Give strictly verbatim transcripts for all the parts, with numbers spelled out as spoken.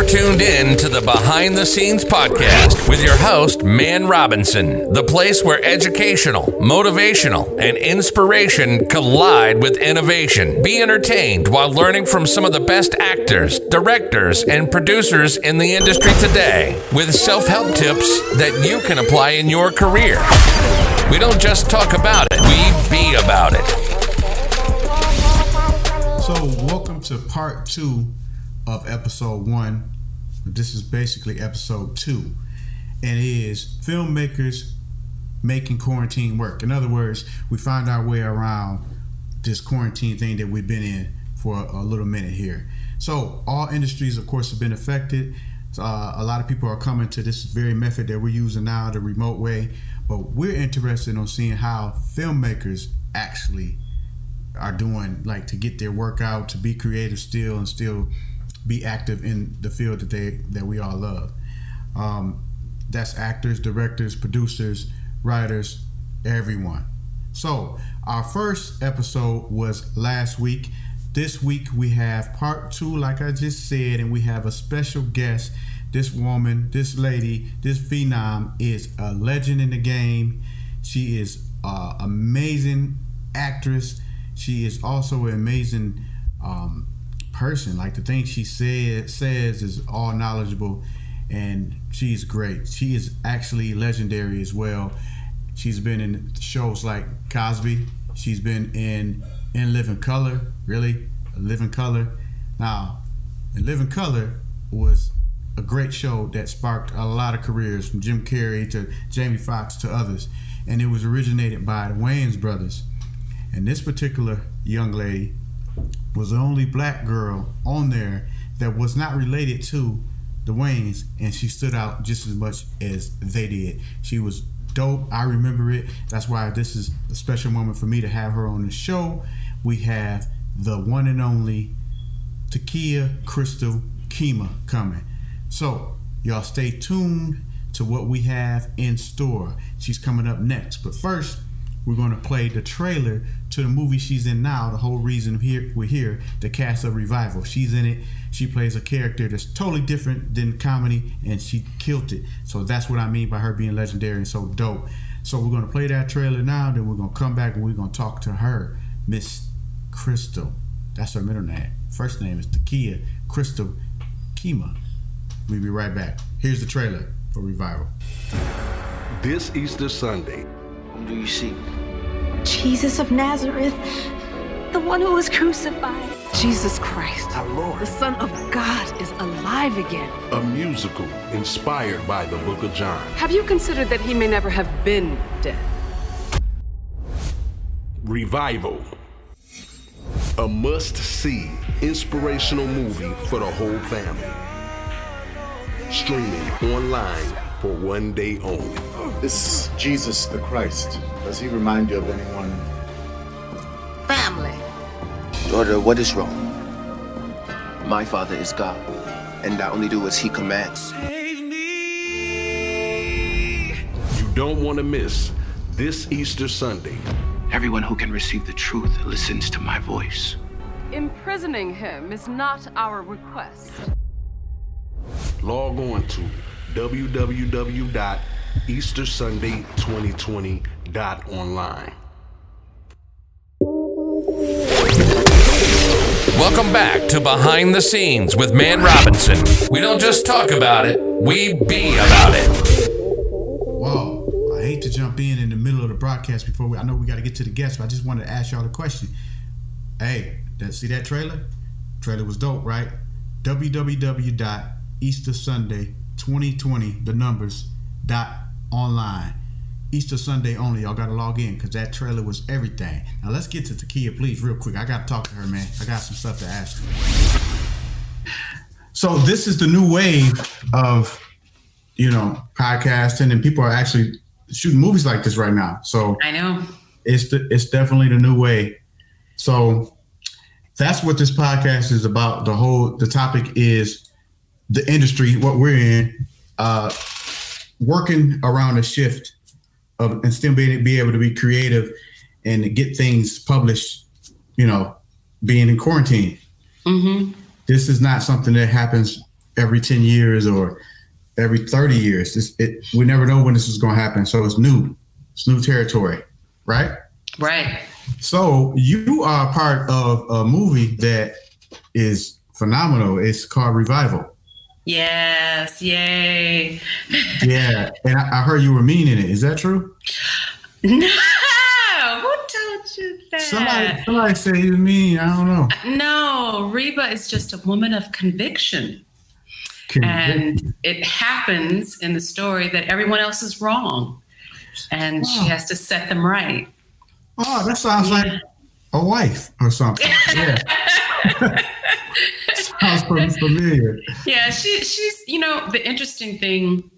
tuned in to the Behind the Scenes podcast with your host, Man Robinson, the place where educational, motivational, and inspiration collide with innovation. Be entertained while learning from some of the best actors, directors, and producers in the industry today with self-help tips that you can apply in your career. We don't just talk about it, we be about it. So, welcome to part two of episode one. This is basically episode two, and it is filmmakers making quarantine work. In other words, we find our way around this quarantine thing that we've been in for a little minute here. So all industries, of course, have been affected. Uh, a lot of people are coming to this very method that we're using now, the remote way, but we're interested in seeing how filmmakers actually are doing, like, to get their work out, to be creative still and still be active in the field that they that we all love. Um, that's actors, directors, producers, writers, everyone. So our first episode was last week. This week we have part two, like I just said, and we have a special guest. This woman, this lady, this phenom is a legend in the game. She is an amazing actress. She is also an amazing um, person. Like, the things she say, says is all knowledgeable, and she's great. She is actually legendary as well. She's been in shows like Cosby. She's been in In Living Color. Really? Living Color. Now, In Living Color was a great show that sparked a lot of careers, from Jim Carrey to Jamie Foxx to others. And it was originated by the Wayans brothers. And this particular young lady was the only black girl on there that was not related to the Wayans, and she stood out just as much as they did. She was dope. I remember it. That's why this is a special moment for me to have her on the show. We have the one and only Takia Crystal Kima coming. So y'all stay tuned to what we have in store. She's coming up next. But first, we're going to play the trailer to the movie she's in now. The whole reason here we're here, the cast of Revival. She's in it. She plays a character that's totally different than comedy, and she killed it. So that's what I mean by her being legendary and so dope. So we're going to play that trailer now, then we're going to come back and we're going to talk to her, Miss Crystal. That's her middle name. First name is Takia Crystal Kima. We'll be right back. Here's the trailer for Revival. This Easter Sunday, whom do you seek? Jesus of Nazareth, the one who was crucified. Jesus Christ, our Lord, the Son of God, is alive again. A musical inspired by the Book of John. Have you considered that he may never have been dead? Revival. A must-see inspirational movie for the whole family. Streaming online for one day only. This is Jesus the Christ. Does he remind you of anyone? Family. Daughter, what is wrong? My Father is God, and I only do as he commands. You don't want to miss this Easter Sunday. Everyone who can receive the truth listens to my voice. Imprisoning him is not our request. Log on to w w w dot easter sunday twenty twenty dot online. Welcome back to Behind the Scenes with Man Robinson. We don't just talk about it, we be about it. Whoa, I hate to jump in in the middle of the broadcast before we, I know we got to get to the guests, but I just wanted to ask y'all a question. Hey, that, see that trailer? Trailer was dope, right? w w w dot easter sunday twenty twenty, the numbers, dot online. Easter Sunday only. Y'all got to log in because that trailer was everything. Now let's get to Takia, please, real quick. I got to talk to her, man. I got some stuff to ask her. So this is the new wave of, you know, podcasting, and people are actually shooting movies like this right now. So I know it's the, it's definitely the new way. So that's what this podcast is about. The whole the topic is the industry, what we're in, uh, working around a shift of and still being be able to be creative and get things published, you know, being in quarantine. Mm-hmm. This is not something that happens every ten years or every thirty years. It's, it, we never know when this is going to happen. So it's new. It's new territory, right? Right. So you are part of a movie that is phenomenal. It's called Revival. Yes. Yay. Yeah. And I, I heard you were mean in it. Is that true? No. Who told you that? Somebody, somebody said you were mean. I don't know. No. Reba is just a woman of conviction. conviction. And it happens in the story that everyone else is wrong. And oh. she has to set them right. Oh, that sounds yeah. like a wife or something. Yeah. Sounds pretty familiar. Yeah, she, she's, you know, the interesting thing,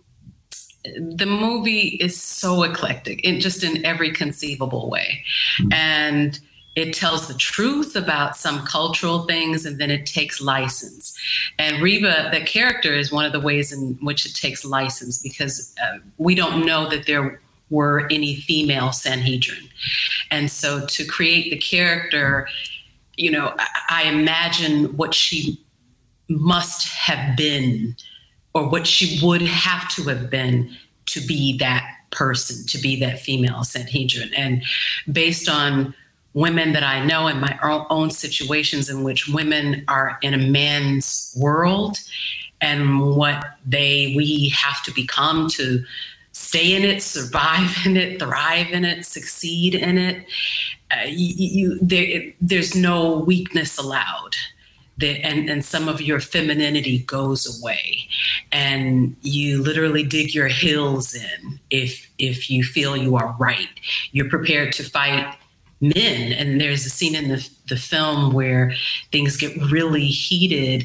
the movie is so eclectic in just in every conceivable way. Mm-hmm. And it tells the truth about some cultural things, and then it takes license. And Reba, the character, is one of the ways in which it takes license, because uh, we don't know that there were any female Sanhedrin. And so to create the character, you know, I, I imagine what she must have been, or what she would have to have been to be that person, to be that female Sanhedrin. And based on women that I know in my own situations in which women are in a man's world, and what they, we have to become to stay in it, survive in it, thrive in it, succeed in it. Uh, you, you, there, it, there's no weakness allowed. The, and, and some of your femininity goes away, and you literally dig your heels in if if you feel you are right. You're prepared to fight men. And there's a scene in the, the film where things get really heated,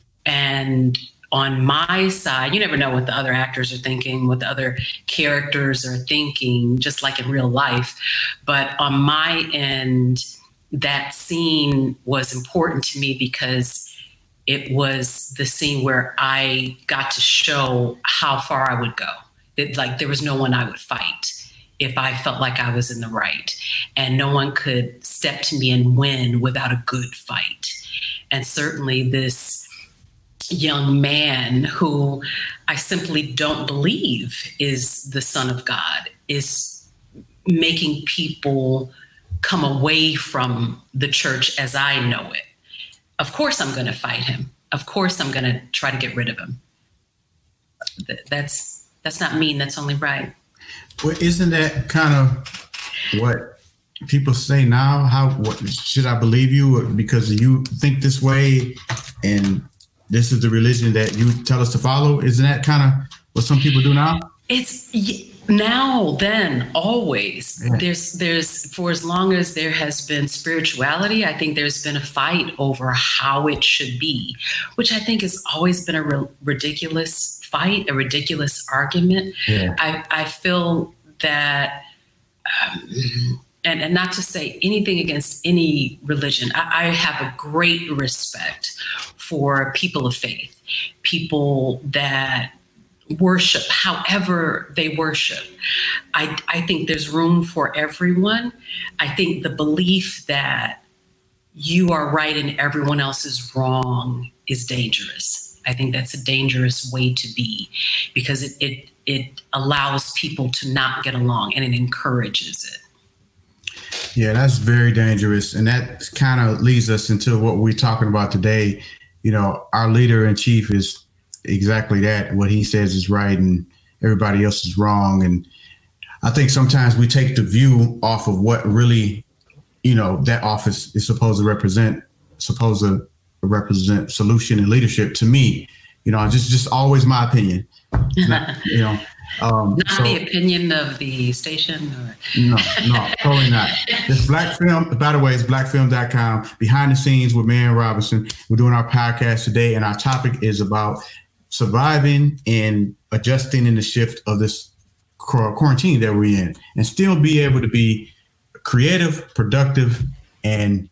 and on my side, you never know what the other actors are thinking, what the other characters are thinking, just like in real life. But on my end, that scene was important to me because it was the scene where I got to show how far I would go. It, like, there was no one I would fight if I felt like I was in the right, and no one could step to me and win without a good fight. And certainly this young man, who I simply don't believe is the Son of God, is making people come away from the church as I know it. Of course I'm going to fight him. Of course I'm going to try to get rid of him. That's that's not mean. That's only right. Well, isn't that kind of what people say now? How what, should I believe you because you think this way, and this is the religion that you tell us to follow? Isn't that kind of what some people do now? It's now, then, always. Yeah. There's, there's, for as long as there has been spirituality, I think there's been a fight over how it should be, which I think has always been a re- ridiculous fight, a ridiculous argument. Yeah. I, I feel that, um, and, and not to say anything against any religion, I, I have a great respect for people of faith, people that worship however they worship. I, I think there's room for everyone. I think the belief that you are right and everyone else is wrong is dangerous. I think that's a dangerous way to be, because it it, it allows people to not get along, and it encourages it. Yeah, that's very dangerous. And that kind of leads us into what we're talking about today. You know, our leader in chief is exactly that. What he says is right and everybody else is wrong. And I think sometimes we take the view off of what really, you know, that office is supposed to represent, supposed to represent solution and leadership. To me, you know, just, just always my opinion. Not, you know, um, not so, the opinion of the station. Or... No, no, totally not. This Black Film, by the way, it's black film dot com, behind the scenes with Man Robinson. We're doing our podcast today, and our topic is about surviving and adjusting in the shift of this quarantine that we're in, and still be able to be creative, productive, and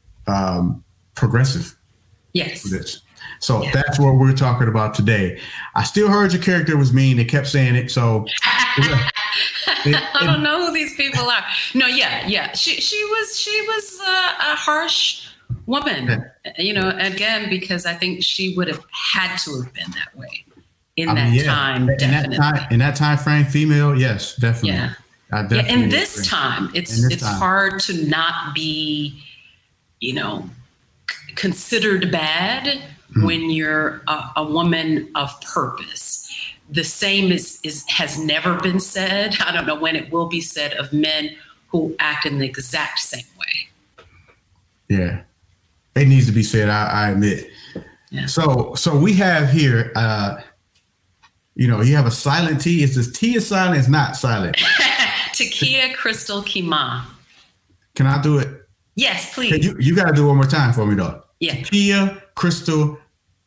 um, progressive. Yes. For this. So yeah. That's what we're talking about today. I still heard your character was mean. They kept saying it. So it, it, I don't know who these people are. No, yeah, yeah. She she was she was uh, a harsh woman. Yeah. You know, again, because I think she would have had to have been that way in I that mean, yeah. time. In definitely. that time, in that time frame, female, yes, definitely. Yeah. I definitely yeah in this agree. time, it's this it's time. hard to not be, you know, considered bad mm-hmm. when you're a, a woman of purpose. The same is, is has never been said. I don't know when it will be said of men who act in the exact same way. Yeah, it needs to be said. I, I admit. Yeah. So, so we have here. Uh, you know, you have a silent T. Is this T is silent? It's not silent. Takia Crystal Kima. Can I do it? Yes, please. Hey, you you got to do it one more time for me, though. Yeah. Takia Crystal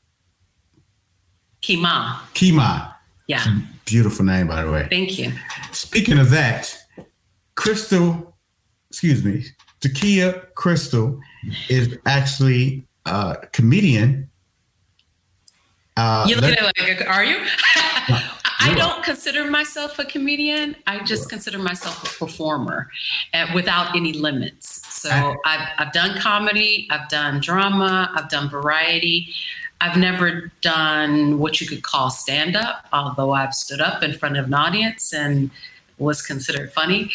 Kima. Kima. Yeah. Beautiful name, by the way. Thank you. Speaking of that, Crystal, excuse me, Takia Crystal is actually a comedian. Uh, you look at it like, are you? I don't consider myself a comedian. I just consider myself a performer uh, without any limits. So I've, I've done comedy, I've done drama, I've done variety. I've never done what you could call stand-up, although I've stood up in front of an audience and was considered funny.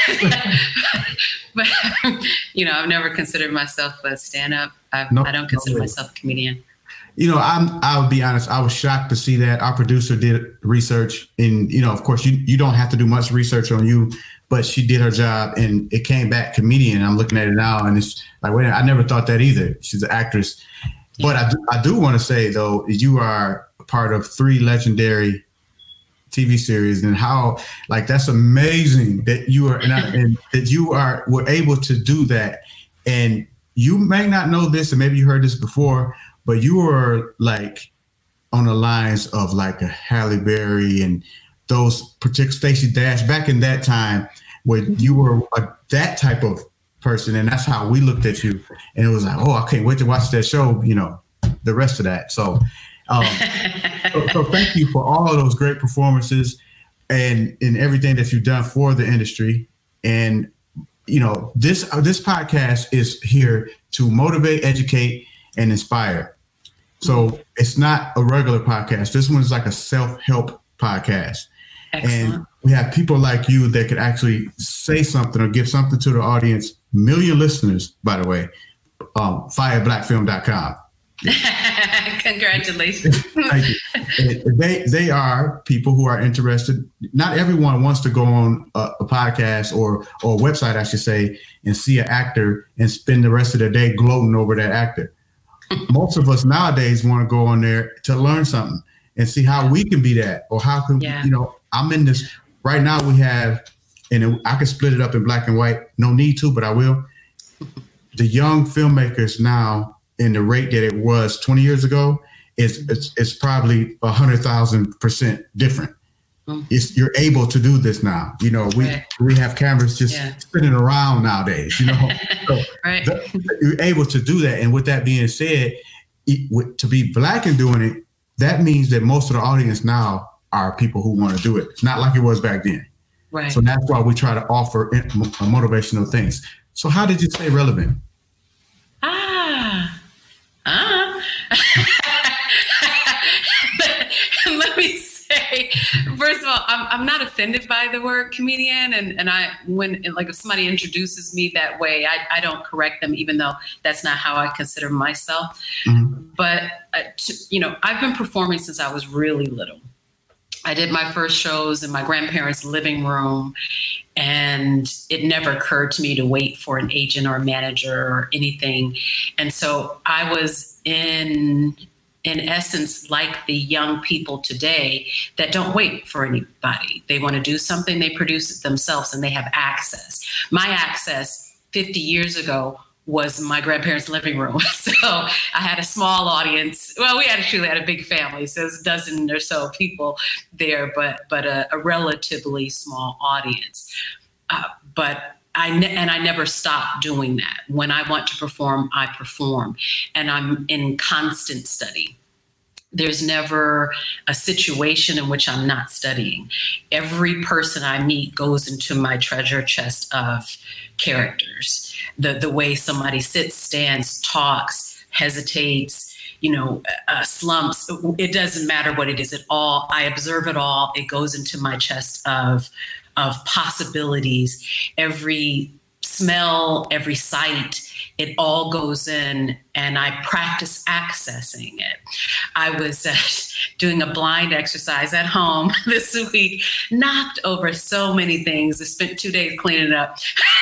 But, you know, I've never considered myself a stand-up. I've, no, I don't consider no myself a comedian. You know, I'm, I'll be honest, I was shocked to see that. Our producer did research, and, you know, of course, you, you don't have to do much research on you, but she did her job, and it came back comedian. I'm looking at it now, and it's like, wait, I never thought that either. She's an actress. But I do, I do want to say, though, you are part of three legendary T V series, and how, like, that's amazing that you are and, I, and that you are were able to do that. And you may not know this, and maybe you heard this before, but you were like on the lines of like a Halle Berry and those particular Stacey Dash back in that time, where you were a, that type of person, and that's how we looked at you, and it was like, oh, I can't wait to watch that show, you know, the rest of that. So, um, so, so thank you for all of those great performances and and everything that you've done for the industry. And you know, this uh, this podcast is here to motivate, educate, and inspire. So it's not a regular podcast. This one is like a self-help podcast. Excellent. And we have people like you that could actually say something or give something to the audience. Million listeners, by the way, um, fire black film dot com. Congratulations. Thank you. They, they are people who are interested. Not everyone wants to go on a, a podcast or, or a website, I should say, and see an actor and spend the rest of their day gloating over that actor. Most of us nowadays want to go on there to learn something and see how we can be that, or how can, yeah. you know, I'm in this right now. We have, and I can split it up in black and white. No need to, but I will. The young filmmakers now, in the rate that it was twenty years ago, is it's, it's probably a hundred thousand percent different. Mm. It's, you're able to do this now. You know, we right. we have cameras just yeah. spinning around nowadays. You know, so right. the, you're able to do that. And with that being said, it, to be black and doing it, that means that most of the audience now are people who want to do it. It's not like it was back then. Right. So that's why we try to offer motivational things. So how did you stay relevant? Ah, ah. Let me say, first of all, I'm I'm not offended by the word comedian, and and I when like if somebody introduces me that way, I I don't correct them, even though that's not how I consider myself. Mm-hmm. But uh, to, you know, I've been performing since I was really little. I did my first shows in my grandparents' living room, and it never occurred to me to wait for an agent or a manager or anything. And so I was in, in essence, like the young people today that don't wait for anybody. They want to do something, they produce it themselves, and they have access. My access fifty years ago was my grandparents' living room. So I had a small audience. Well, we actually had a big family, so it's a dozen or so people there, but but a, a relatively small audience. Uh, but I ne- and I never stopped doing that. When I want to perform, I perform, and I'm in constant study. There's never a situation in which I'm not studying. Every person I meet goes into my treasure chest of characters. The, the way somebody sits, stands, talks, hesitates, you know, uh, slumps. It doesn't matter what it is at all. I observe it all. It goes into my chest of, of possibilities. Every smell, every sight, it all goes in, and I practice accessing it. I was uh, doing a blind exercise at home this week, knocked over so many things. I spent two days cleaning up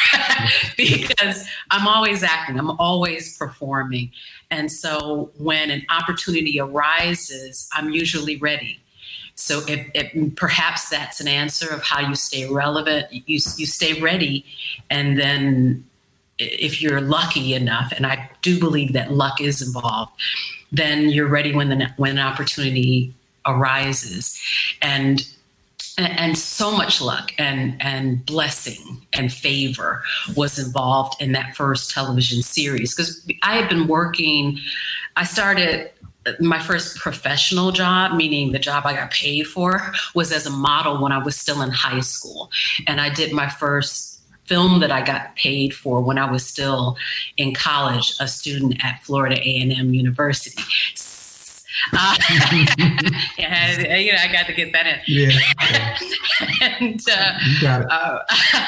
because I'm always acting, I'm always performing. And so when an opportunity arises, I'm usually ready. So if, if perhaps that's an answer of how you stay relevant, you, you stay ready, and then if you're lucky enough, and I do believe that luck is involved, then you're ready when the when an opportunity arises. And and so much luck and and blessing and favor was involved in that first television series, because I had been working, I started my first professional job, meaning the job I got paid for, was as a model when I was still in high school. And I did my first film that I got paid for when I was still in college, a student at Florida A and M University. Uh, yeah, you know, I got to get that in. Yeah. and, uh, you got it. Uh,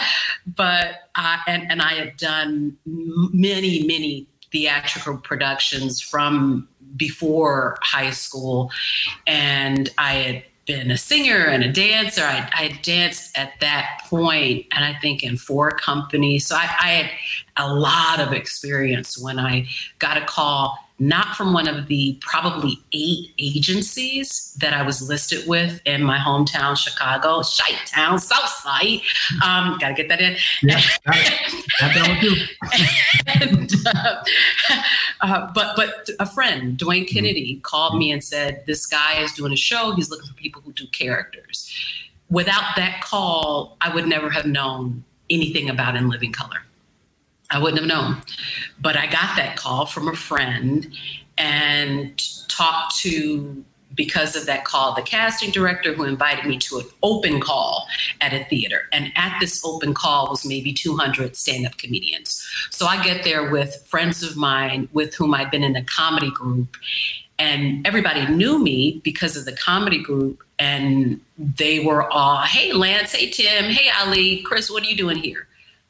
but uh, and and I had done many, many theatrical productions from before high school, and I had been a singer and a dancer. I, I danced at that point, and I think in four companies. So I, I had a lot of experience when I got a call, not from one of the probably eight agencies that I was listed with in my hometown, Chicago, Chi-town, Southside. Um, gotta get that in. Yeah, got it. Got that one too. and, uh, uh, but but a friend, Dwayne Kennedy, mm-hmm. called me and said, this guy is doing a show. He's looking for people who do characters. Without that call, I would never have known anything about In Living Color. I wouldn't have known. But I got that call from a friend and talked to, because of that call, the casting director, who invited me to an open call at a theater. And at this open call was maybe two hundred stand-up comedians. So I get there with friends of mine with whom I'd been in a comedy group, and everybody knew me because of the comedy group. And they were all, hey, Lance, hey, Tim, hey, Ali, Chris, what are you doing here?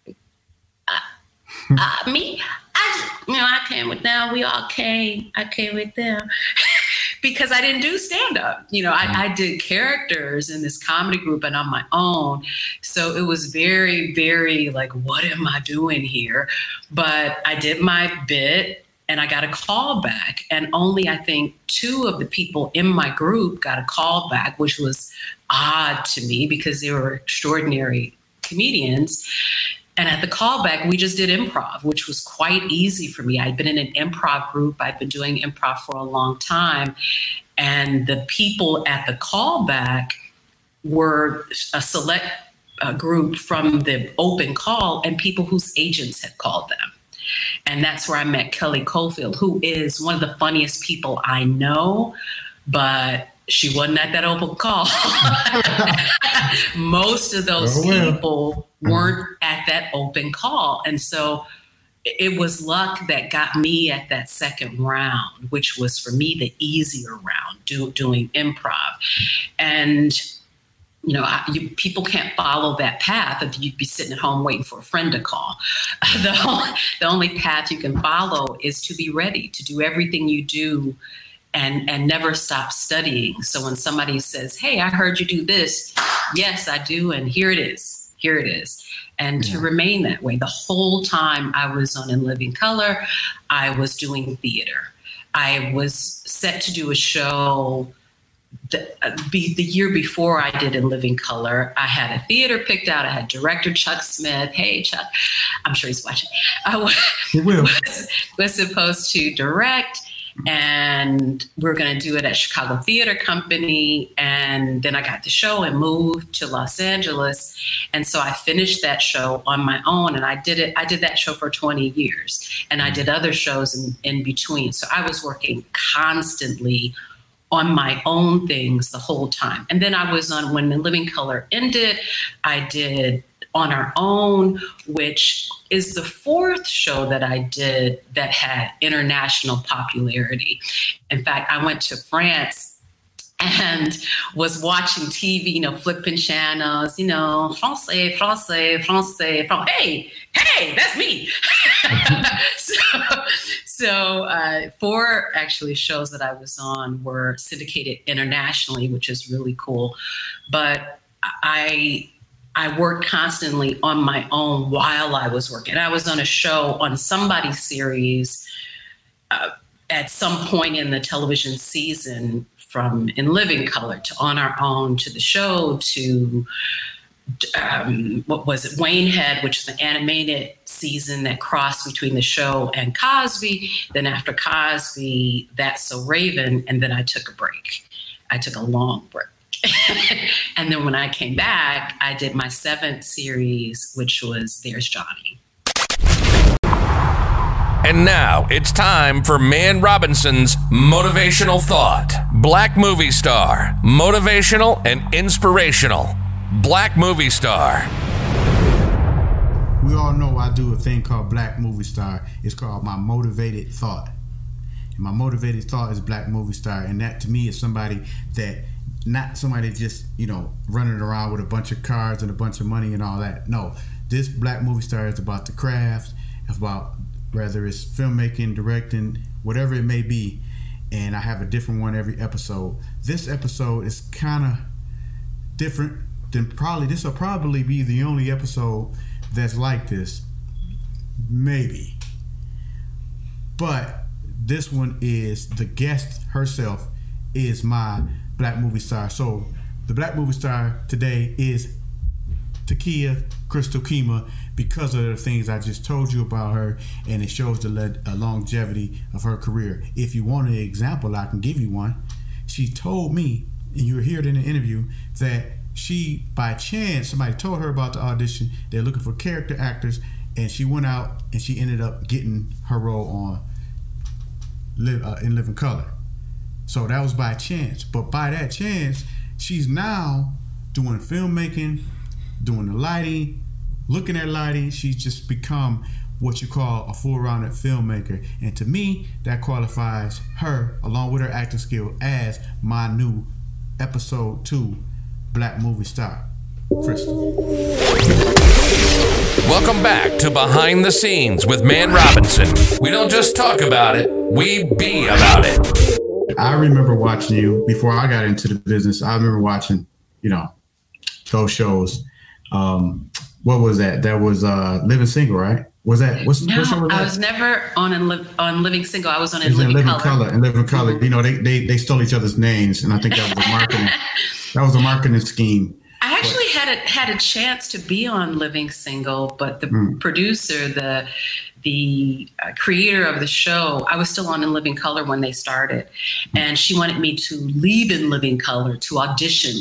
Uh, me, I just, you know, I came with them. We all came. I came with them because I didn't do stand-up. You know, I, I did characters in this comedy group and on my own. So it was very, very like, what am I doing here? But I did my bit and I got a call back. And only, I think, two of the people in my group got a call back, which was odd to me because they were extraordinary comedians. And at the callback, we just did improv, which was quite easy for me. I'd been in an improv group. I'd been doing improv for a long time. And the people at the callback were a select uh, group from the open call and people whose agents had called them. And that's where I met Kelly Caulfield, who is one of the funniest people I know, but she wasn't at that open call. Most of those oh, well. people weren't at that open call. And so it was luck that got me at that second round, which was for me the easier round, do, doing improv. And, you know, I, you, people can't follow that path if you'd be sitting at home waiting for a friend to call. The, the only path you can follow is to be ready to do everything you do and and never stop studying. So when somebody says, hey, I heard you do this, yes, I do, and here it is, here it is. And yeah. to remain that way. The whole time I was on In Living Color, I was doing theater. I was set to do a show the, uh, be, the year before I did In Living Color. I had a theater picked out. I had director Chuck Smith. Hey, Chuck, I'm sure he's watching. I was, he will. was, was supposed to direct, and we we're going to do it at Chicago Theater Company. And then I got the show and moved to Los Angeles. And so I finished that show on my own. And I did it. I did that show for twenty years. And I did other shows in, in between. So I was working constantly on my own things the whole time. And then I was on When in Living Color ended. I did On Our Own, which is the fourth show that I did that had international popularity. In fact, I went to France and was watching T V, you know, flipping channels, you know, Francais, Francais, Francais, Francais. Hey, hey, that's me. so so uh, four actually shows that I was on were syndicated internationally, which is really cool. But I I worked constantly on my own while I was working. I was on a show on somebody's series uh, at some point in the television season, from In Living Color to On Our Own to the show to um, what was it, Waynehead, which is an animated season that crossed between the show and Cosby. Then after Cosby, That's So Raven, and then I took a break. I took a long break. And then when I came back, I did my seventh series, which was There's Johnny. And now it's time for Man Robinson's Motivational Thought. Black movie star, motivational and inspirational. Black movie star. We all know I do a thing called Black Movie Star. It's called My Motivated Thought. And my motivated thought is Black Movie Star. And that to me is somebody that, not somebody just, you know, running around with a bunch of cars and a bunch of money and all that. No, this Black Movie Star is about the craft, about whether it's filmmaking, directing, whatever it may be. And I have a different one every episode. This episode is kind of different than probably, this will probably be the only episode that's like this. Maybe. But this one is, the guest herself is my Black Movie Star. So the Black Movie Star today is Takia Crystal Kima, because of the things I just told you about her, and it shows the le- uh, longevity of her career. If you want an example, I can give you one. She told me, and you hear it in the interview, that she, by chance, somebody told her about the audition. They're looking for character actors, and she went out and she ended up getting her role on Live, uh, In Living Color. So that was by chance. But by that chance, she's now doing filmmaking, doing the lighting, looking at lighting. She's just become what you call a full-rounded filmmaker. And to me, that qualifies her, along with her acting skill, as my new episode two Black Movie Star. Crystal. Welcome back to Behind the Scenes with Man Robinson. We don't just talk about it, we be about it. I remember watching you before I got into the business. I remember watching, you know, those shows. Um, what was that? That was uh, Living Single, right? Was that? What's, no, what show was that? I was never on in li- on Living Single. I was on In Living, Living Living Color. Color. In Living Color. Mm-hmm. You know, they, they they stole each other's names, and I think that was a marketing. that was a marketing scheme. I actually but, had a had a chance to be on Living Single, but the mm. producer, the the uh, creator of the show, I was still on In Living Color when they started, and she wanted me to leave In Living Color to audition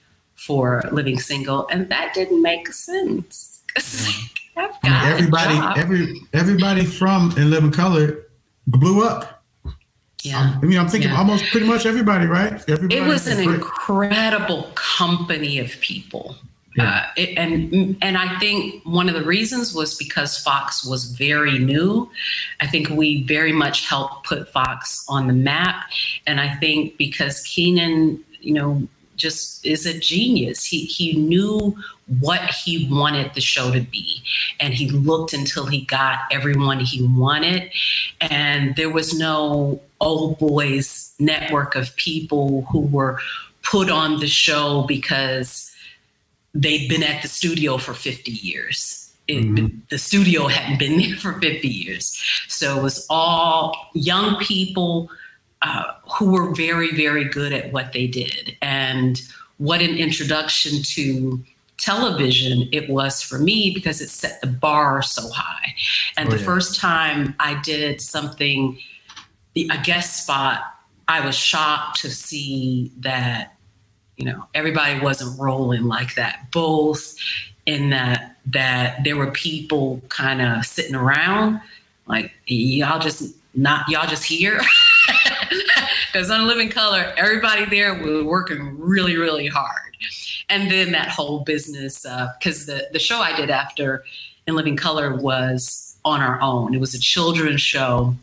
for Living Single, and that didn't make sense. Yeah. I've got I mean, everybody, every everybody from In Living Color blew up. Yeah, um, I mean, I'm thinking yeah. almost pretty much everybody, right? Everybody it was an great. incredible company of people, yeah. uh, it, and and I think one of the reasons was because Fox was very new. I think we very much helped put Fox on the map, and I think because Keenen, you know, just is a genius. He he knew what he wanted the show to be, and he looked until he got everyone he wanted, and there was no old boys network of people who were put on the show because they'd been at the studio for fifty years. It, mm-hmm. The studio hadn't been there for fifty years. So it was all young people uh, who were very, very good at what they did. And what an introduction to television it was for me, because it set the bar so high. And oh, the yeah. first time I did something, a guest spot, I was shocked to see that, you know, everybody wasn't rolling like that, both in that that there were people kind of sitting around like, y'all just not y'all just here. Because on Living Color, everybody there was working really, really hard. And then that whole business, because uh, the, the show I did after In Living Color was on our own. It was a children's show.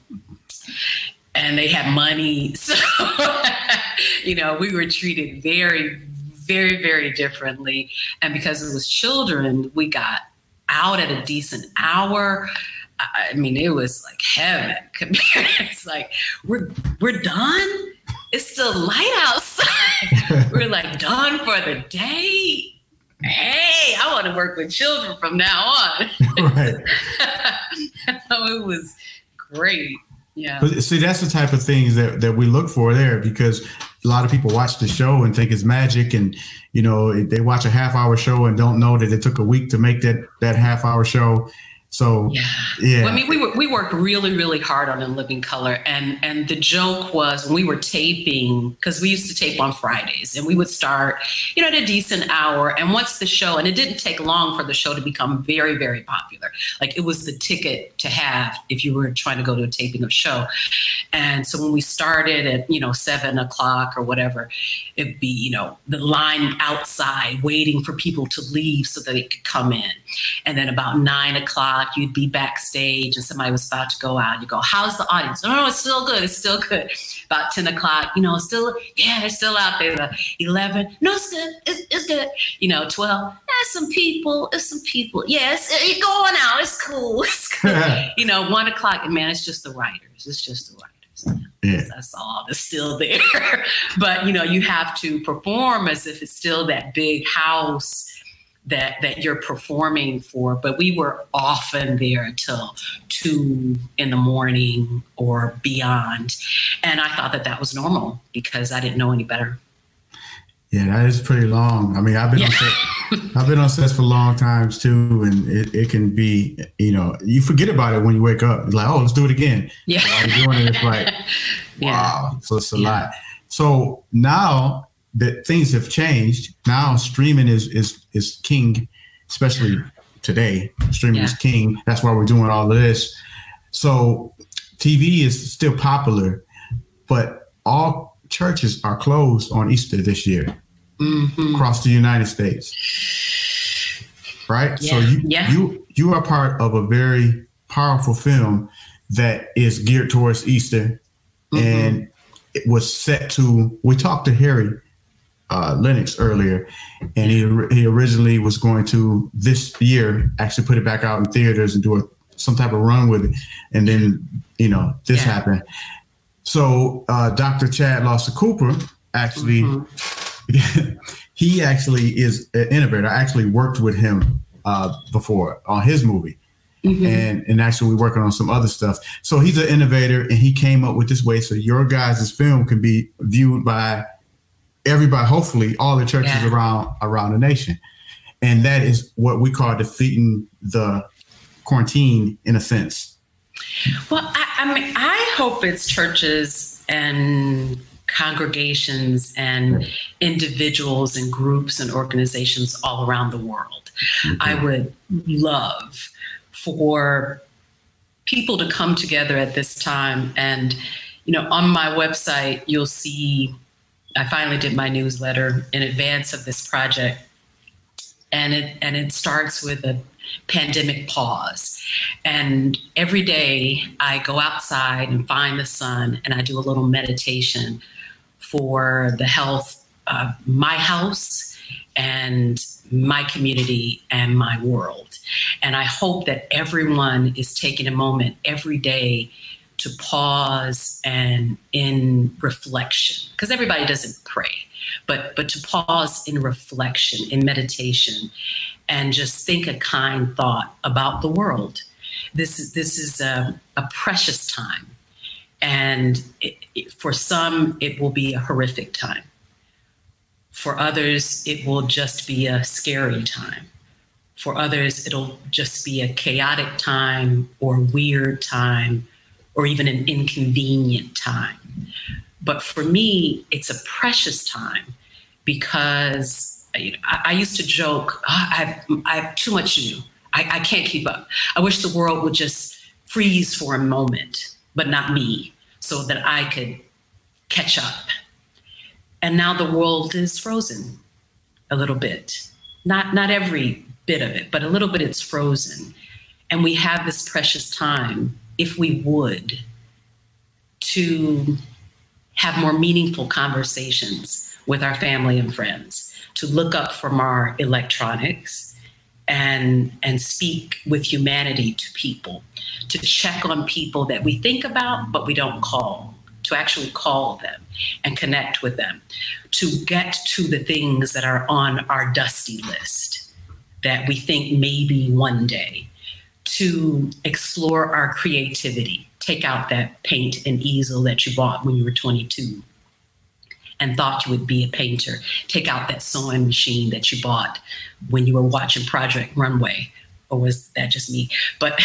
And they had money. So, you know, we were treated very, very, very differently. And because it was children, we got out at a decent hour. I mean, it was like heaven. It's like, we're we're done? It's still light outside. We're like done for the day. Hey, I want to work with children from now on. Right. It was great. Yeah. But see, that's the type of things that, that we look for there, because a lot of people watch the show and think it's magic, and you know, they watch a half hour show and don't know that it took a week to make that that half hour show. So yeah, yeah. Well, I mean, we were, we worked really, really hard on In Living Color, and and the joke was when we were taping, because we used to tape on Fridays, and we would start, you know, at a decent hour, and once the show, and it didn't take long for the show to become very, very popular. Like, it was the ticket to have if you were trying to go to a taping of a show. And so when we started at, you know, seven o'clock or whatever, it'd be, you know, the line outside waiting for people to leave so that they could come in, and then about nine o'clock. You'd be backstage and somebody was about to go out. You go, how's the audience? No, no, it's still good. It's still good. About ten o'clock, you know, it's still, yeah, they're still out there. The eleven, no, it's good. It's, it's good. You know, twelve, there's some people. There's some people. Yes, yeah, you're going out. It's cool. It's cool. You know, one o'clock, man, it's just the writers. It's just the writers. Yeah. That's all that's still there. But, you know, you have to perform as if it's still that big house that that you're performing for. But we were often there until two in the morning or beyond. And I thought that that was normal because I didn't know any better. Yeah, that is pretty long. I mean, I've been yeah. on set, I've been on sets for long times too, and it, it can be, you know, you forget about it when you wake up. It's like, oh, let's do it again. Yeah, while you're doing it, it's like, wow. Yeah. So it's a yeah. lot. So now that things have changed, now streaming is is is king, especially today. Streaming yeah. is king. That's why we're doing all of this. So T V is still popular, but all churches are closed on Easter this year mm-hmm. across the United States. Right? Yeah. So you yeah. you you are part of a very powerful film that is geared towards Easter, mm-hmm. and it was set to. We talked to Harry Uh, Lennox earlier, and he he originally was going to this year actually put it back out in theaters and do a, some type of run with it, and then you know this yeah. happened. So uh, Doctor Chad Lawson Cooper actually mm-hmm. he actually is an innovator. I actually worked with him uh, before on his movie, mm-hmm. and and actually we're working on some other stuff. So he's an innovator, and he came up with this way so your guys' film can be viewed by everybody, hopefully all the churches yeah. around around the nation. And that is what we call defeating the quarantine in a sense. Well, I, I mean, I hope it's churches and congregations and individuals and groups and organizations all around the world. Mm-hmm. I would love for people to come together at this time. And, you know, on my website, you'll see I finally did my newsletter in advance of this project, and it and it starts with a pandemic pause. And every day I go outside and find the sun, and I do a little meditation for the health of my house and my community and my world. And I hope that everyone is taking a moment every day to pause and in reflection, because everybody doesn't pray, but but to pause in reflection, in meditation, and just think a kind thought about the world. This is this is a, a precious time, and it, it, for some it will be a horrific time. For others, it will just be a scary time. For others, it'll just be a chaotic time or weird time, or even an inconvenient time. But for me, it's a precious time because you know, I, I used to joke, oh, I, have, I have too much to do. I, I can't keep up. I wish the world would just freeze for a moment, but not me, so that I could catch up. And now the world is frozen a little bit. Not, not every bit of it, but a little bit it's frozen. And we have this precious time, if we would, to have more meaningful conversations with our family and friends, to look up from our electronics and, and speak with humanity to people, to check on people that we think about, but we don't call, to actually call them and connect with them, to get to the things that are on our dusty list that we think maybe one day, to explore our creativity. Take out that paint and easel that you bought when you were twenty-two and thought you would be a painter. Take out that sewing machine that you bought when you were watching Project Runway. Or was that just me? But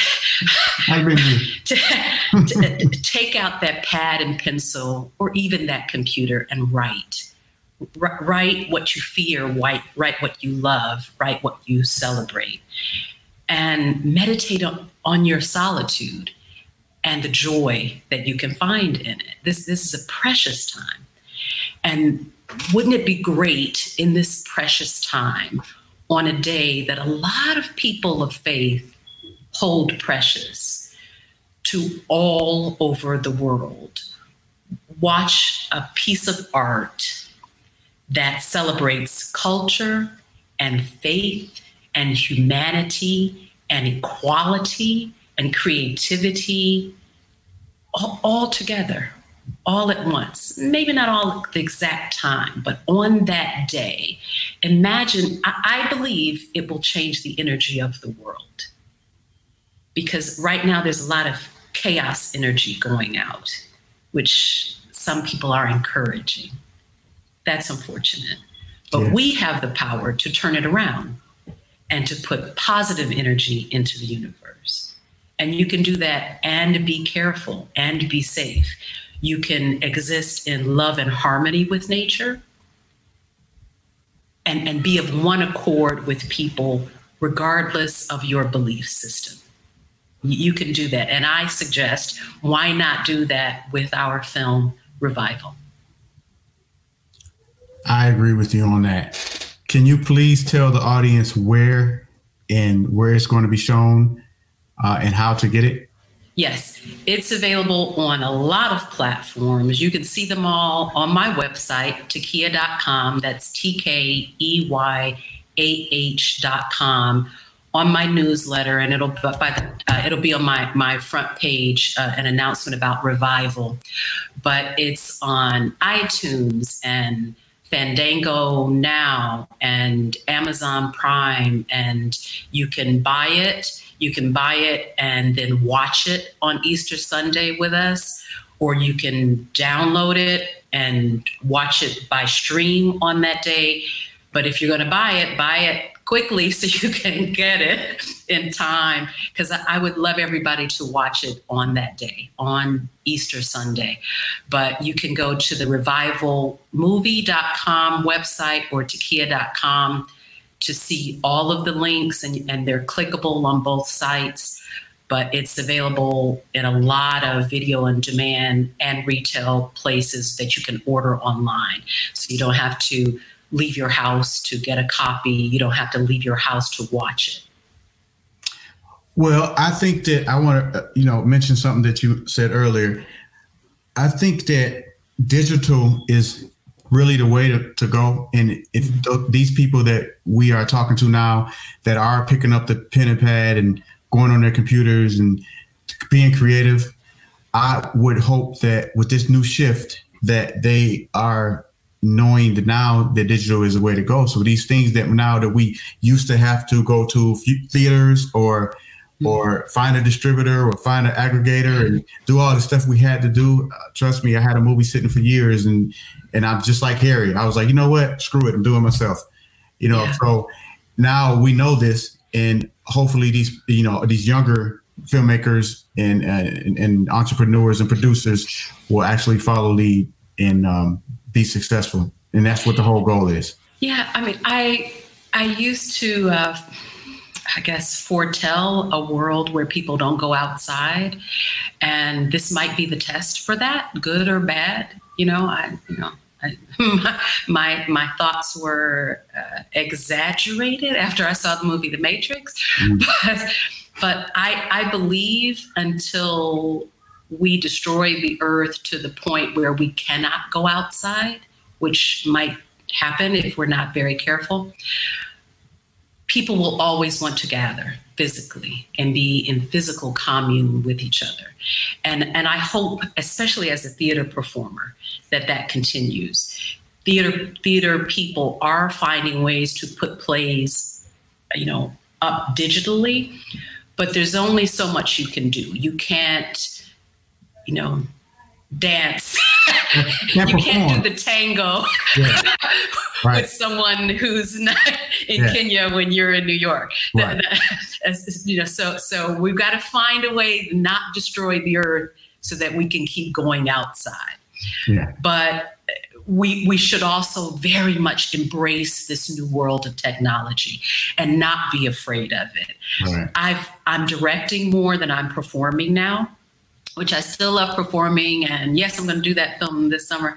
to, to, take out that pad and pencil, or even that computer, and write. R- write what you fear, write, write what you love, write what you celebrate. And meditate on, on your solitude and the joy that you can find in it. This, this is a precious time. And wouldn't it be great in this precious time, on a day that a lot of people of faith hold precious, to all over the world, watch a piece of art that celebrates culture and faith and humanity and equality and creativity all, all together, all at once. Maybe not all at the exact time, but on that day. Imagine, I, I believe it will change the energy of the world. Because right now there's a lot of chaos energy going out, which some people are encouraging. That's unfortunate. But yeah. We have the power to turn it around and to put positive energy into the universe. And you can do that and be careful and be safe. You can exist in love and harmony with nature and, and be of one accord with people, regardless of your belief system. You can do that. And I suggest, why not do that with our film Revival? I agree with you on that. Can you please tell the audience where and where it's going to be shown uh, and how to get it? Yes, it's available on a lot of platforms. You can see them all on my website, Takeyah dot com. That's T K E Y A H dot com. On my newsletter, and it'll by the, uh, it'll be on my my front page, uh, an announcement about Revival. But it's on iTunes and Fandango Now and Amazon Prime, and you can buy it. You can buy it and then watch it on Easter Sunday with us, or you can download it and watch it by stream on that day. But if you're going to buy it, buy it quickly so you can get it in time, because I would love everybody to watch it on that day, on Easter Sunday. But you can go to the revival movie dot com website or Takeyah dot com to see all of the links, and, and they're clickable on both sites. But it's available in a lot of video on demand and retail places that you can order online. So you don't have to leave your house to get a copy. You don't have to leave your house to watch it. Well, I think that I want to, you know, mention something that you said earlier. I think that digital is really the way to, to go. And if th- these people that we are talking to now that are picking up the pen and pad and going on their computers and being creative, I would hope that with this new shift that they are knowing that now that digital is the way to go. So these things that now that we used to have to go to theaters or or find a distributor or find an aggregator and do all the stuff we had to do. Uh, trust me, I had a movie sitting for years, and and I'm just like Harry. I was like, you know what? Screw it. I'm doing it myself. You know, yeah. So now we know this, and hopefully these, you know, these younger filmmakers and and, and entrepreneurs and producers will actually follow lead and um, be successful. And that's what the whole goal is. Yeah, I mean, I I used to, uh, I guess, foretell a world where people don't go outside. And this might be the test for that, good or bad. you know, I, you know, I, my, my, my thoughts were uh, exaggerated after I saw the movie The Matrix. Mm. But, but I, I believe until we destroy the earth to the point where we cannot go outside, which might happen if we're not very careful, people will always want to gather physically and be in physical commune with each other. And, and I hope, especially as a theater performer, that that continues. Theater, theater people are finding ways to put plays, you know, up digitally, but there's only so much you can do. You can't, you know, dance. Can't you can't do the tango yeah. right. with someone who's not in yeah. Kenya when you're in New York. Right. That, that, you know, so so we've got to find a way to not destroy the earth so that we can keep going outside. Yeah. But we we should also very much embrace this new world of technology and not be afraid of it. Right. I've I'm directing more than I'm performing now, which I still love performing. And yes, I'm going to do that film this summer.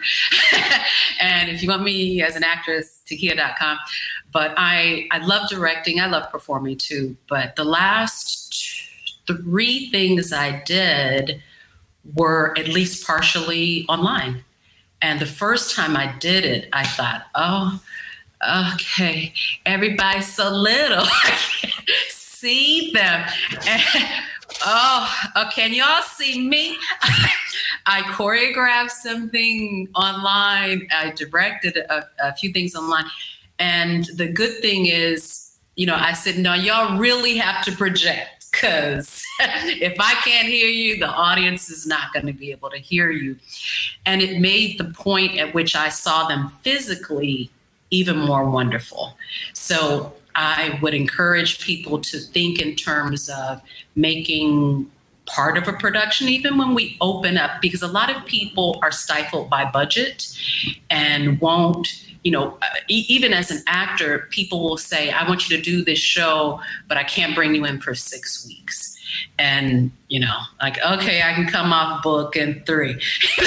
And if you want me as an actress, takia dot com. But I, I love directing. I love performing too. But the last three things I did were at least partially online. And the first time I did it, I thought, oh, okay, everybody's so little. I can't see them. And, oh, oh, can y'all see me? I choreographed something online. I directed a, a few things online. And the good thing is, you know, I said, no, y'all really have to project, because if I can't hear you, the audience is not going to be able to hear you. And it made the point at which I saw them physically even more wonderful. So I would encourage people to think in terms of making part of a production, even when we open up, because a lot of people are stifled by budget and won't, you know, even as an actor, people will say, I want you to do this show, but I can't bring you in for six weeks. And, you know, like, okay, I can come off book in three.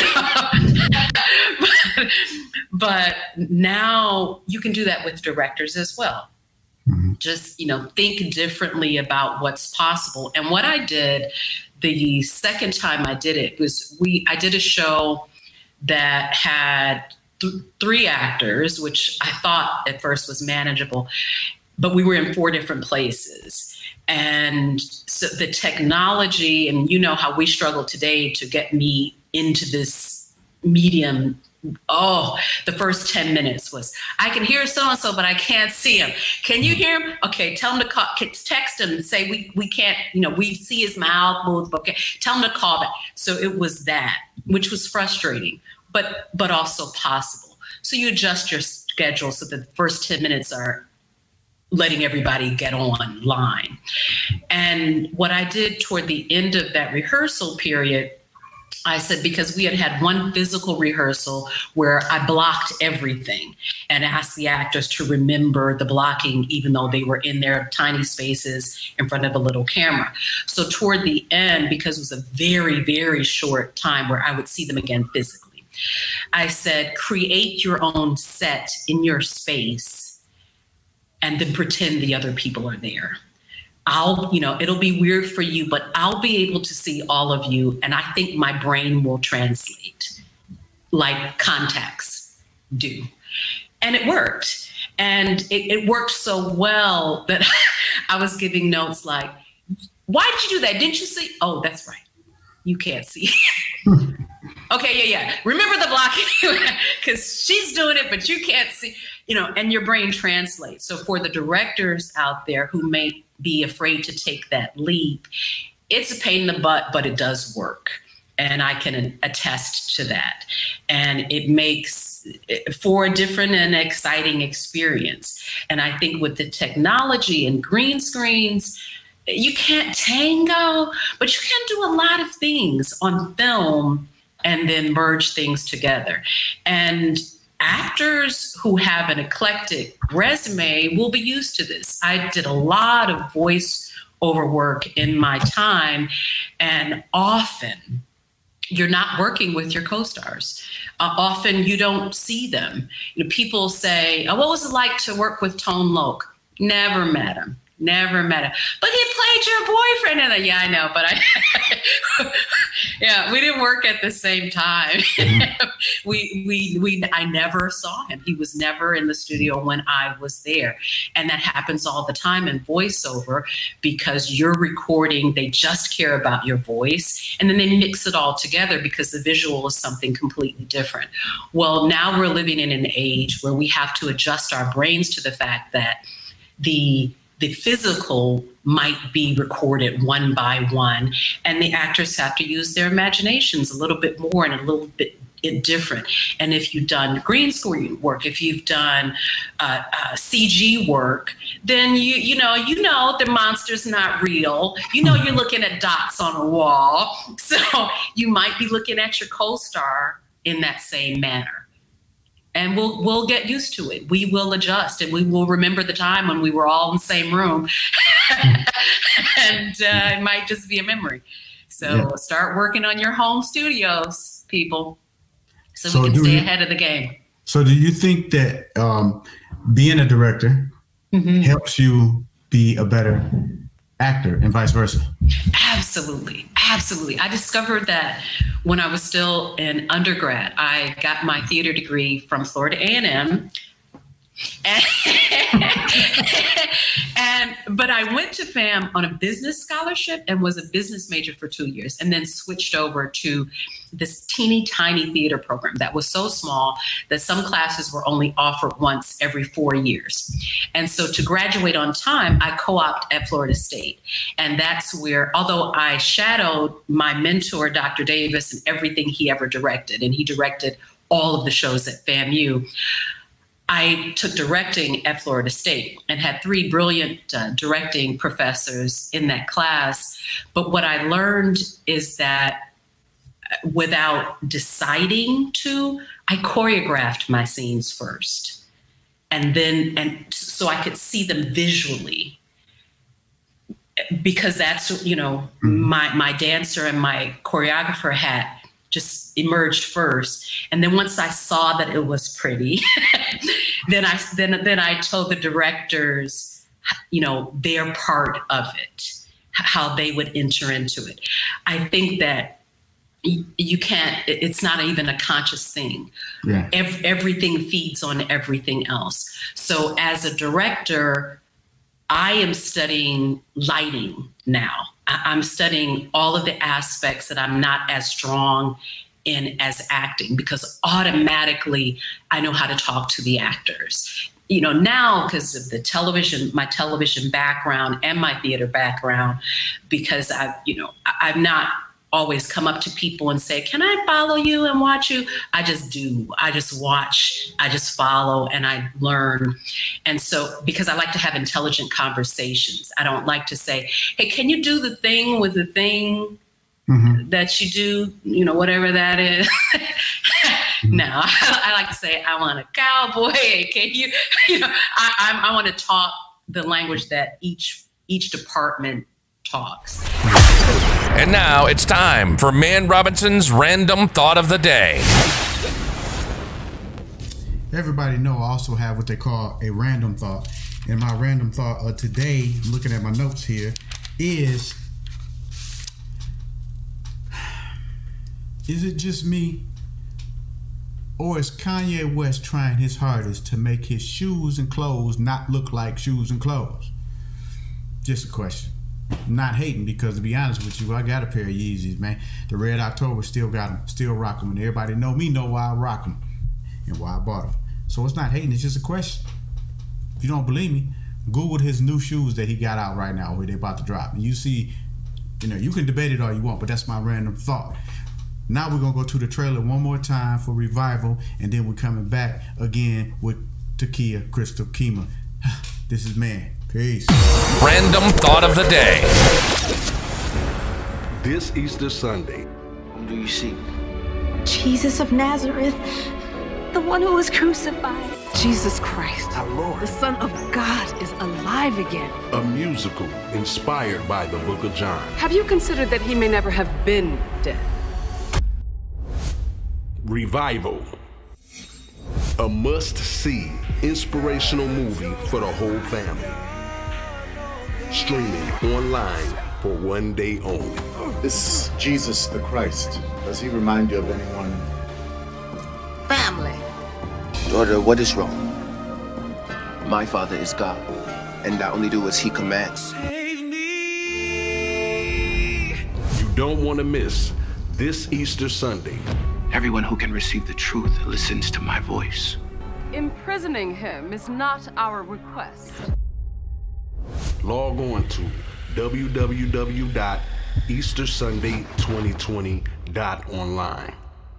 but, but now you can do that with directors as well. Just, you know, think differently about what's possible. And what I did the second time I did it was we I did a show that had th- three actors, which I thought at first was manageable, but we were in four different places. And so the technology, and you know how we struggle today to get me into this medium. Oh, the first ten minutes was, I can hear so-and-so, but I can't see him. Can you hear him? Okay, tell him to call, text him and say, we we can't, you know, we see his mouth move, but okay, tell him to call back. So it was that, which was frustrating, but but also possible. So you adjust your schedule so that the first ten minutes are letting everybody get online. And what I did toward the end of that rehearsal period, I said, because we had had one physical rehearsal where I blocked everything and asked the actors to remember the blocking, even though they were in their tiny spaces in front of a little camera. So toward the end, because it was a very, very short time where I would see them again physically, I said, create your own set in your space and then pretend the other people are there. I'll, you know, it'll be weird for you, but I'll be able to see all of you. And I think my brain will translate like contacts do. And it worked. And it, it worked so well that I was giving notes like, why did you do that? Didn't you see? Oh, that's right. You can't see. Okay, yeah, yeah. Remember the blocking, because she's doing it, but you can't see, you know, and your brain translates. So for the directors out there who may be afraid to take that leap, it's a pain in the butt, but it does work. And I can attest to that. And it makes for a different and exciting experience. And I think with the technology and green screens, you can't tango, but you can do a lot of things on film and then merge things together. And actors who have an eclectic resume will be used to this. I did a lot of voice over work in my time, and often you're not working with your co-stars. Uh, often you don't see them. You know, people say, oh, what was it like to work with Tone Loc? Never met him. Never met him. But he played your boyfriend. And I, yeah, I know, but I, yeah, we didn't work at the same time. Mm-hmm. we, we, we, I never saw him. He was never in the studio when I was there. And that happens all the time in voiceover because you're recording, they just care about your voice. And then they mix it all together because the visual is something completely different. Well, now we're living in an age where we have to adjust our brains to the fact that the The physical might be recorded one by one, and the actors have to use their imaginations a little bit more and a little bit different. And if you've done green screen work, if you've done uh, uh, C G work, then you you know you know the monster's not real. You know you're looking at dots on a wall, so you might be looking at your co-star in that same manner. And we'll we'll get used to it. We will adjust, and we will remember the time when we were all in the same room, and uh, it might just be a memory. So yeah. Start working on your home studios, people, so, so we can stay you, ahead of the game. So, do you think that um, being a director mm-hmm. helps you be a better actor, and vice versa? Absolutely, absolutely. I discovered that when I was still in undergrad. I got my theater degree from Florida A and M. And, and but I went to FAM on a business scholarship and was a business major for two years and then switched over to this teeny tiny theater program that was so small that some classes were only offered once every four years. And so to graduate on time, I co-opted at Florida State. And that's where, although I shadowed my mentor, Doctor Davis, and everything he ever directed, and he directed all of the shows at FAMU, I took directing at Florida State and had three brilliant uh, directing professors in that class. But what I learned is that without deciding to, I choreographed my scenes first. And then, and so I could see them visually. Because that's, you know, my, my dancer and my choreographer hat just emerged first. And then once I saw that it was pretty, then I then then I told the directors, you know, their part of it, how they would enter into it. I think that you can't, it's not even a conscious thing. Yeah. Every, everything feeds on everything else. So as a director, I am studying lighting now. I'm studying all of the aspects that I'm not as strong in as acting, because automatically I know how to talk to the actors. You know, now because of the television, my television background and my theater background, because I, you know, I've not always come up to people and say, can I follow you and watch you? I just do. I just watch, I just follow, and I learn. And so, because I like to have intelligent conversations, I don't like to say, hey, can you do the thing with the thing mm-hmm. that you do, you know, whatever that is. mm-hmm. No, I, I like to say, I want a cowboy. Can you, you know, I, I, I want to talk the language that each, each department talks. And now it's time for Man Robinson's Random Thought of the Day. Everybody know I also have what they call a random thought. And my random thought of today, looking at my notes here, is, is it just me? Or is Kanye West trying his hardest to make his shoes and clothes not look like shoes and clothes? Just a question. I'm not hating, because to be honest with you, I got a pair of Yeezys, man. The Red October, still got them, still rock them. And everybody know me, know why I rock them and why I bought them. So it's not hating, it's just a question. If you don't believe me, Google his new shoes that he got out right now, where they about to drop. And you see, you know, you can debate it all you want, but that's my random thought. Now we're going to go to the trailer one more time for Revival, and then we're coming back again with Takia Crystal Kima. This is Man. Peace. Random Thought of the Day. This Easter Sunday. Whom do you seek? Jesus of Nazareth, the one who was crucified. Jesus Christ, our Lord, the Son of God, is alive again. A musical inspired by the Book of John. Have you considered that he may never have been dead? Revival. A must-see inspirational movie for the whole family. Streaming online for one day only. This Jesus the Christ, does he remind you of anyone? Family. Daughter, what is wrong? My father is God, and I only do as he commands. You don't want to miss this Easter Sunday. Everyone who can receive the truth listens to my voice. Imprisoning him is not our request. Log on to w w w dot easter sunday twenty twenty dot online.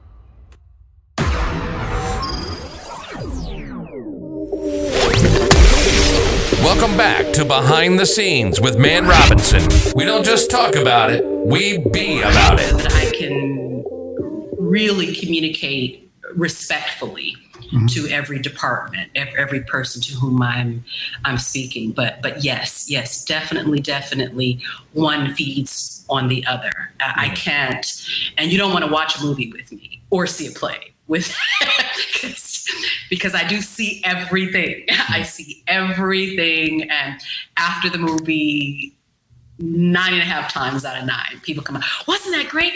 Welcome back to Behind the Scenes with Man Robinson. We don't just talk about it, we be about it. That I can really communicate respectfully mm-hmm. to every department, every person to whom I'm I'm speaking. But but yes, yes, definitely, definitely, one feeds on the other. I, I can't, and you don't want to watch a movie with me or see a play with because I do see everything. I see everything, and after the movie, nine and a half times out of nine, people come out, wasn't that great?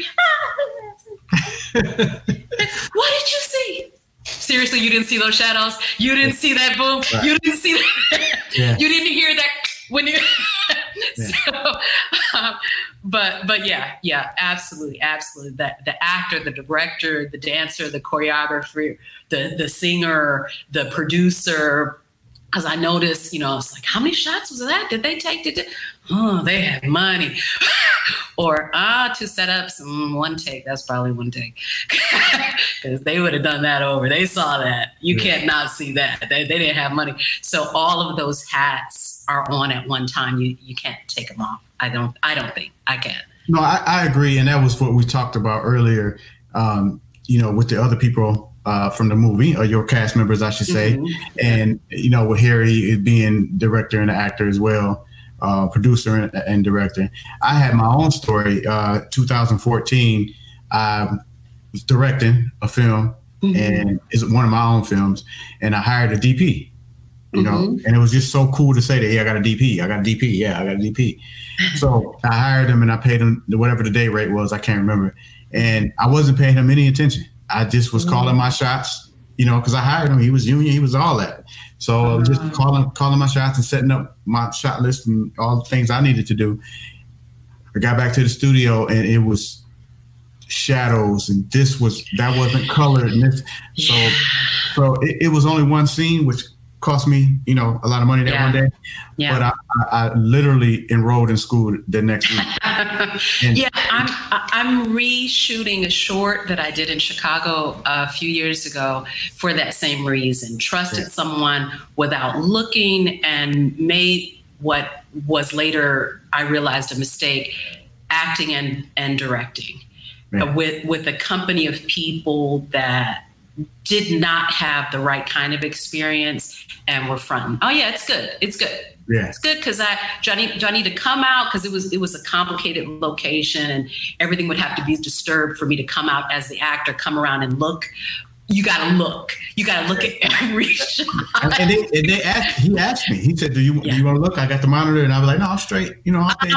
What did you see? Seriously, you didn't see those shadows? You didn't see that boom? Right. You didn't see that? Yeah. You didn't hear that when you... Yeah. So, um, but but yeah, yeah, absolutely, absolutely. That the actor, the director, the dancer, the choreographer, the the singer, the producer. As I noticed, you know, I was like, how many shots was that? Did they take? Did they? Oh, they had money. Or ah, two setups, mm, one take. That's probably one take, because they would have done that over. They saw that. You yeah. can't not see that. They they didn't have money. So all of those hats are on at one time. You you can't take them off. I don't. I don't think I can. No, I, I agree, and that was what we talked about earlier. Um, you know, with the other people uh, from the movie, or your cast members, I should say, mm-hmm. and you know, with Harry being director and actor as well. Uh, producer and, and director. I had my own story. Uh, two thousand fourteen, I was directing a film, mm-hmm. and it's one of my own films, and I hired a D P. You mm-hmm. know, and it was just so cool to say that, yeah, I got a D P. I got a D P. Yeah, I got a D P. So I hired him, and I paid him whatever the day rate was. I can't remember, and I wasn't paying him any attention. I just was mm-hmm. calling my shots. You know, because I hired him. He was union. He was all that. So I was just calling calling my shots and setting up my shot list and all the things I needed to do. I got back to the studio, and it was shadows, and this was that wasn't colored, and this. So, so it, it was only one scene, which cost me, you know, a lot of money that yeah. one day. Yeah. But I, I, I literally enrolled in school the next week. And yeah, I'm I'm reshooting a short that I did in Chicago a few years ago for that same reason. Trusted yeah. someone without looking, and made what was later I realized a mistake, acting and and directing yeah. with with a company of people that did not have the right kind of experience and were fronting. Oh yeah, it's good. It's good. Yeah. It's good because I Johnny Johnny to come out because it was it was a complicated location and everything would have to be disturbed for me to come out as the actor, come around and look. You gotta look. You gotta look at every shot. And, and, they, and they asked. He asked me. He said, "Do you yeah. do you want to look?" I got the monitor, and I was like, "No, I'm straight." You know. I'll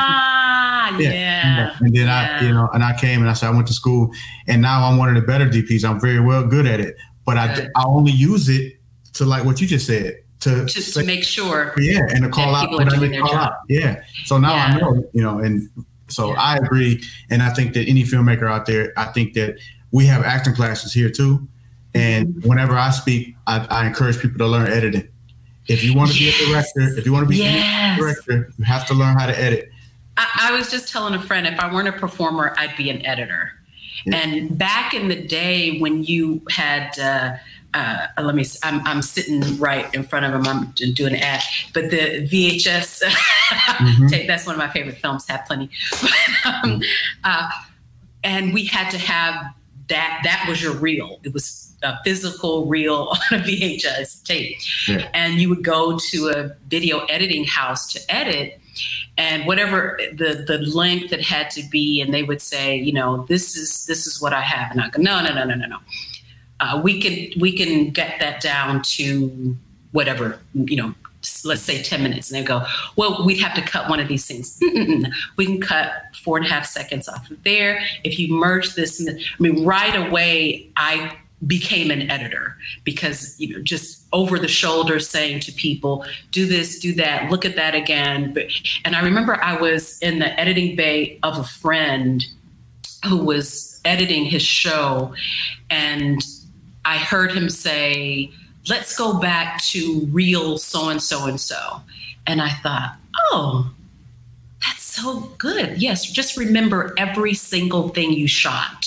ah, yeah. yeah. And then yeah. I, you know, and I came and I said I went to school, and now I'm one of the better D Ps. I'm very well good at it, but I I only use it to like what you just said to just say, to make sure. Yeah, and to call out when I make call out. Yeah. So now yeah. I know, you know, and so yeah. I agree, and I think that any filmmaker out there, I think that we have acting classes here too. And whenever I speak, I, I encourage people to learn editing. If you want to yes. be a director, if you want to be yes. a director, you have to learn how to edit. I, I was just telling a friend, if I weren't a performer, I'd be an editor. Yeah. And back in the day when you had, uh, uh, let me, I'm, I'm sitting right in front of him, I'm doing an ad, but the V H S mm-hmm. tape, that's one of my favorite films, have plenty. But, um, uh, and we had to have that, that was your reel. It was a physical reel on a V H S tape. Yeah. And you would go to a video editing house to edit, and whatever the, the length it had to be, and they would say, you know, this is this is what I have. And I go, no, no, no, no, no, no. uh, we can we can get that down to whatever, you know, let's say ten minutes. And they go, well, we'd have to cut one of these things. Mm-mm-mm. We can cut four and a half seconds off of there. If you merge this, and I mean, right away, I became an editor because, you know, just over the shoulder saying to people, do this, do that, look at that again. But, and I remember I was in the editing bay of a friend who was editing his show, and I heard him say, let's go back to real so-and-so and so. And I thought, oh, that's so good. Yes, just remember every single thing you shot.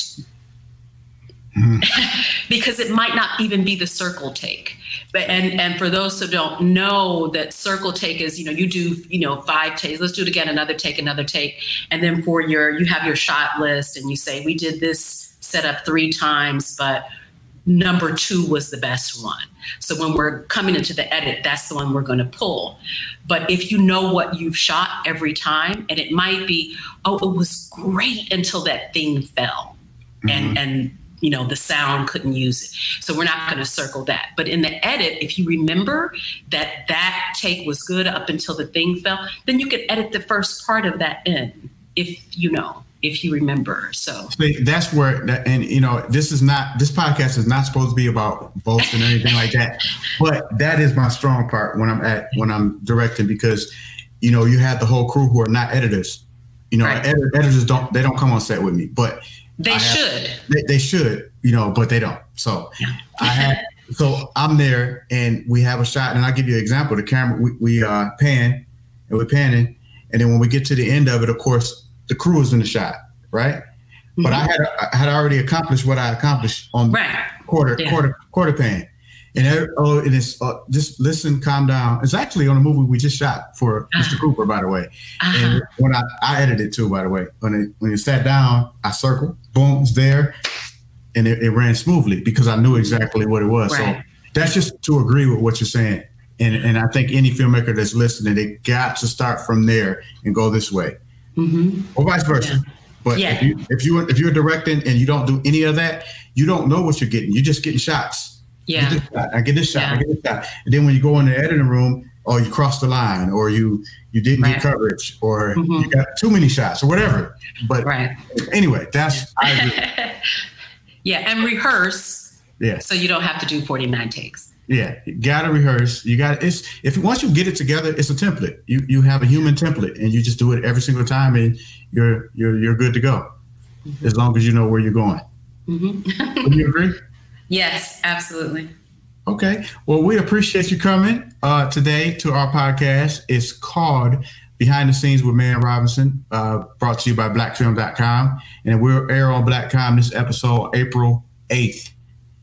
Mm-hmm. Because it might not even be the circle take. But and and for those who don't know, that circle take is, you know, you do, you know, five takes, let's do it again, another take, another take. And then for your, you have your shot list and you say, we did this setup three times, but number two was the best one. So when we're coming into the edit, that's the one we're going to pull. But if you know what you've shot every time, and it might be, oh, it was great until that thing fell. Mm-hmm. And, and, you know, the sound couldn't use it. So we're not going to circle that. But in the edit, if you remember that that take was good up until the thing fell, then you can edit the first part of that in, if you know, if you remember. So See, that's where, that, and you know, this is not, this podcast is not supposed to be about boasting or anything like that. But that is my strong part when I'm at, when I'm directing, because, you know, you have the whole crew who are not editors. You know, right. ed- editors don't, they don't come on set with me, but They have, should. They, they should, you know, but they don't. So I have, so I'm there and we have a shot, and I'll give you an example. The camera, we, we uh, pan and we're panning. And then when we get to the end of it, of course, the crew is in the shot, right? Mm-hmm. But I had I had already accomplished what I accomplished on right. quarter, yeah. quarter, quarter pan. And, oh, and it's uh, just listen, calm down. It's actually on a movie we just shot for uh-huh. Mister Cooper, by the way. Uh-huh. And when I, I edited it too, by the way. When it when it sat down, I circled, boom, it's there, and it, it ran smoothly because I knew exactly what it was. Right. So that's just to agree with what you're saying. And and I think any filmmaker that's listening, they got to start from there and go this way, mm-hmm. or vice versa. Yeah. But yeah. if you if you if you're directing and you don't do any of that, you don't know what you're getting. You're just getting shots. Yeah. Get this shot, I get this shot. Yeah. I get this shot. And then when you go in the editing room, or you cross the line, or you you didn't right. get coverage, or mm-hmm. you got too many shots, or whatever. But right. anyway, that's I agree. Yeah, and rehearse. Yeah. So you don't have to do forty-nine takes. Yeah, you gotta rehearse. You got it's if once you get it together, it's a template. You you have a human template, and you just do it every single time, and you're you're you're good to go, mm-hmm. as long as you know where you're going. Mm-hmm. Would you agree? Yes, absolutely. Okay. Well, we appreciate you coming uh, today to our podcast. It's called Behind the Scenes with Man Robinson, uh, brought to you by black film dot com, and we'll air on Black Com this episode April eighth.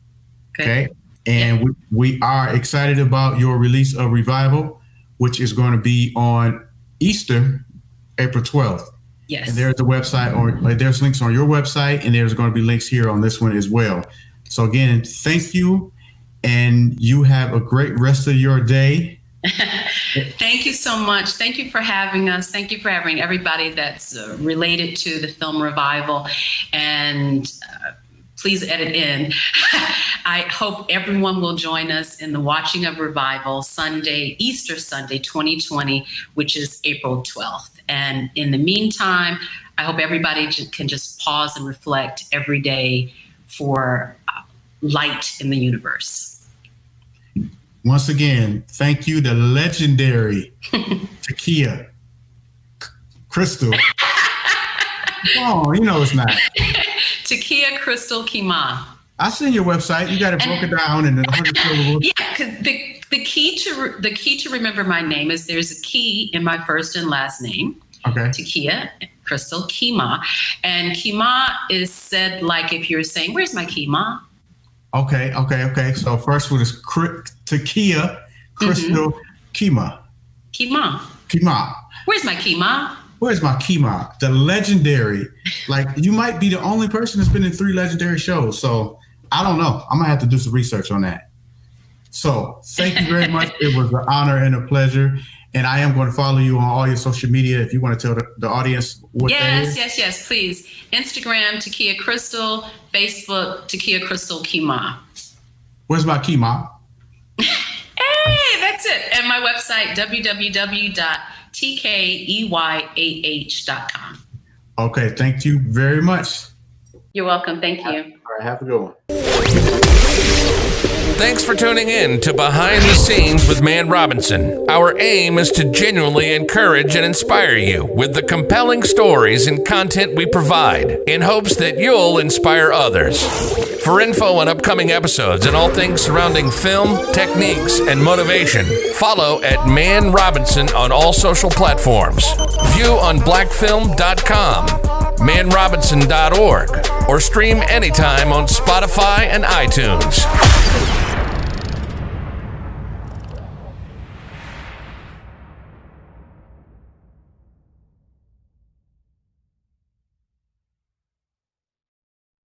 Okay. okay? And yeah. we, we are excited about your release of Revival, which is going to be on Easter, April twelfth. Yes. And there's a website, or there's links on your website, and there's going to be links here on this one as well. So again, thank you, and you have a great rest of your day. Thank you so much. Thank you for having us. Thank you for having everybody that's uh, related to the film Revival, and uh, please edit in. I hope everyone will join us in the watching of Revival Sunday, Easter Sunday twenty twenty, which is April twelfth. And in the meantime, I hope everybody can just pause and reflect every day for uh, light in the universe. Once again, thank you to legendary Takia Crystal. Oh, you know it's not. Takia Crystal Kima. I seen your website. You got it broken down in one hundred syllables. Yeah, because the the key to re- the key to remember my name is there's a key in my first and last name. Okay. Takia Crystal Kima, and Kima is said like if you're saying, "Where's my Kima?" Okay, okay, okay. So first one is Cri- Takia Crystal mm-hmm. Kima. Kima. Kima. Where's my Kima? Where's my Kima? The legendary. Like, you might be the only person that's been in three legendary shows. So I don't know. I'm gonna have to do some research on that. So thank you very much. It was an honor and a pleasure. And I am going to follow you on all your social media if you want to tell the, the audience what yes, that is. Yes, yes, yes, please. Instagram, Takia Crystal. Facebook, Takia Crystal Kima. Where's my key, Mom? Hey, that's it. And my website, w w w dot t k e y a h dot com. Okay, thank you very much. You're welcome. Thank you. All right, have a good one. Thanks for tuning in to Behind the Scenes with Man Robinson. Our aim is to genuinely encourage and inspire you with the compelling stories and content we provide in hopes that you'll inspire others. For info on upcoming episodes and all things surrounding film, techniques, and motivation, follow at Man Robinson on all social platforms. View on black film dot com, man robinson dot org, or stream anytime on Spotify and iTunes.